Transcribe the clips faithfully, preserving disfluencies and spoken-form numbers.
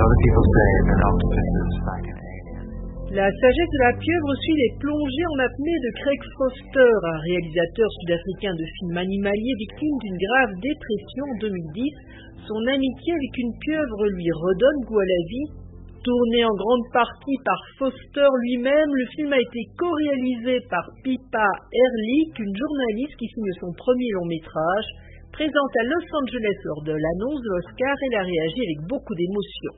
other people say that octopuses fucking aliens. La sagesse de la pieuvre suit les plongées en apnée de Craig Foster, un réalisateur sud-africain de films animaliers victime d'une grave dépression en deux mille dix. Son amitié avec une pieuvre lui redonne goût à la vie. Tourné en grande partie par Foster lui-même, le film a été co-réalisé par Pippa Ehrlich, une journaliste qui signe son premier long métrage. Présente à Los Angeles lors de l'annonce de l'Oscar, elle a réagi avec beaucoup d'émotion.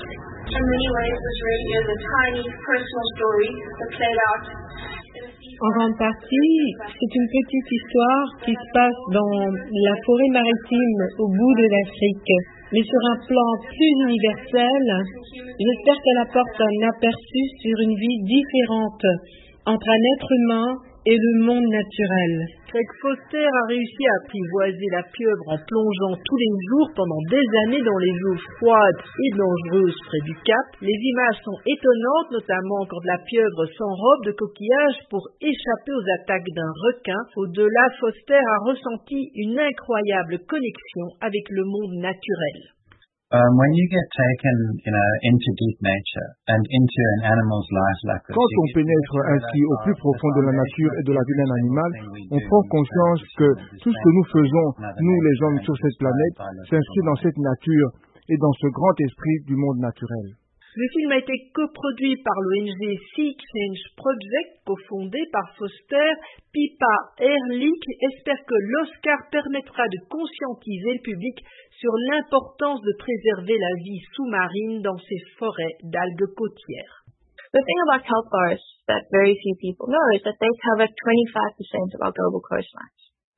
En grande partie, c'est une petite histoire qui se passe dans la forêt maritime au bout de l'Afrique. Mais sur un plan plus universel, j'espère qu'elle apporte un aperçu sur une vie différente entre un être humain et le monde naturel. Craig Foster a réussi à apprivoiser la pieuvre en plongeant tous les jours pendant des années dans les eaux froides et dangereuses près du Cap. Les images sont étonnantes, notamment quand la pieuvre s'enrobe de coquillages pour échapper aux attaques d'un requin. Au-delà, Foster a ressenti une incroyable connexion avec le monde naturel. Um, when you get taken, you know, into deep nature and into an animal's life like this. Quand on pénètre ainsi au plus profond de la nature et de la vie d'un animal, on prend conscience que tout ce que nous faisons, nous les hommes sur cette planète, s'inscrit dans cette nature et dans ce grand esprit du monde naturel. Le film a été coproduit par l'O N G Sea Change Project, cofondé par Foster. Pippa Ehrlich espère que l'Oscar permettra de conscientiser le public sur l'importance de préserver la vie sous-marine dans ces forêts d'algues côtières. The thing about kelp forests that very few people know is that they cover twenty-five percent of our global coastlines.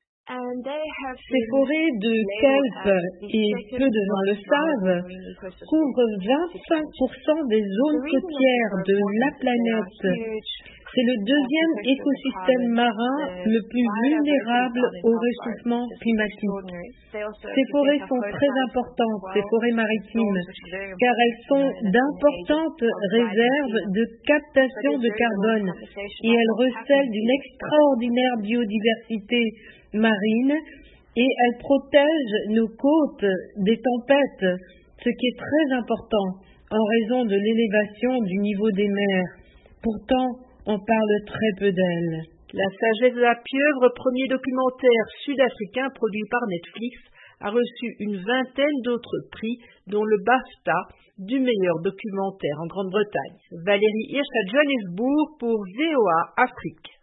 Ces forêts de kelp, et peu de gens le savent, couvrent vingt-cinq pour cent des zones côtières de la planète. C'est le deuxième écosystème marin le plus vulnérable au réchauffement climatique. Ces forêts sont très importantes, ces forêts maritimes, car elles sont d'importantes réserves de captation de carbone et elles recèlent d'une extraordinaire biodiversité marine et elles protègent nos côtes des tempêtes, ce qui est très important en raison de l'élévation du niveau des mers. Pourtant, on parle très peu d'elles. La sagesse de la pieuvre, premier documentaire sud-africain produit par Netflix, a reçu une vingtaine d'autres prix, dont le BAFTA du meilleur documentaire en Grande-Bretagne. Valérie Hirsch à Johannesburg pour V O A Afrique.